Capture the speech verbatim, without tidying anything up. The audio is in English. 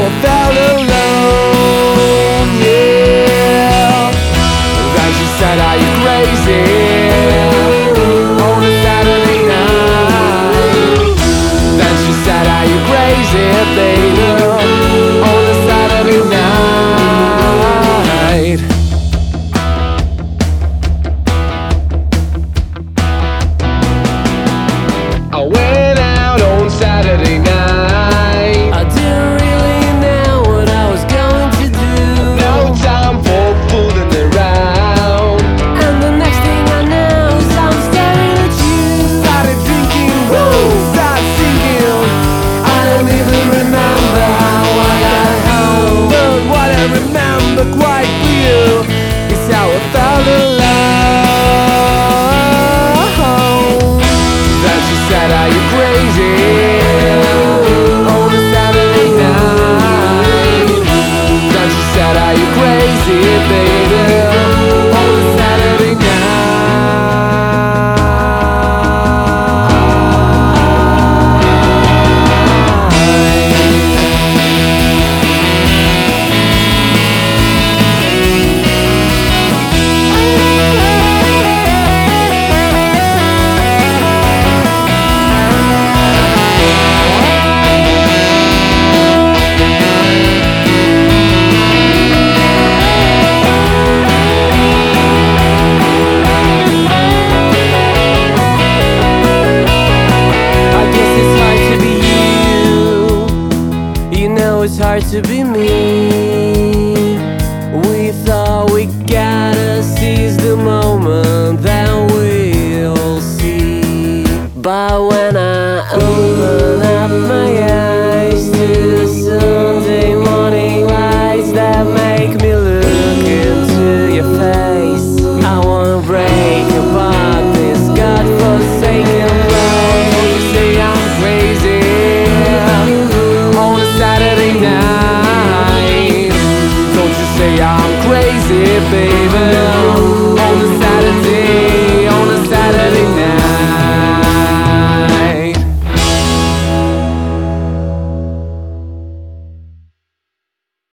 I felt alone, yeah. Then she said, are you crazy? On a Saturday night. Then she said, are you crazy, baby? On a Saturday night. I went out on Saturday night. I didn't really know what I was going to do. No time for fooling around. And the next thing I know is I'm staring at you. Started drinking, woo, started singing. I don't even remember how I got home, but what I remember quite clear is how I felt alone. Then she said, are you crazy? On a Saturday night. Then she said, are you crazy, baby? On a Saturday It's hard to be me. We thought we gotta seize the moment, then we'll see. But when I open up my eyes to the Sunday morning lights that make me look into your face, I wanna break apart this godforsaken place. Don't you say I'm crazy on a Saturday night. Don't you say I'm crazy, baby.